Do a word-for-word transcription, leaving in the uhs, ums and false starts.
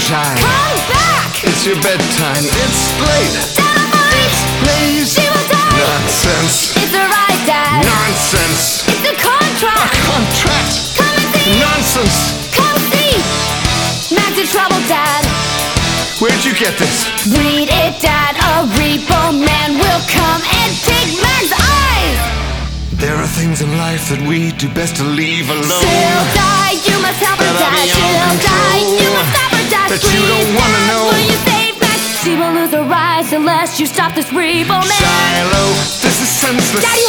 shine. Come back! It's your bedtime. It's late. Dynamite! Please. She will die! Nonsense. It's a right, Dad! Nonsense. It's a contract! A contract. Come and see! Nonsense. Come see! Mac's in trouble, Dad! Where'd you get this? Read it, Dad! A repo man will come and take Mac's eyes! There are things in life that we do best to leave alone. She'll die, you must help her, That Dad! are beyond She'll die, control. you must stop her, Dad! That you don't Please, wanna Dad, know. will you save Mac? She will lose her eyes unless you stop this repo man! Shiloh, this is senseless. Daddy,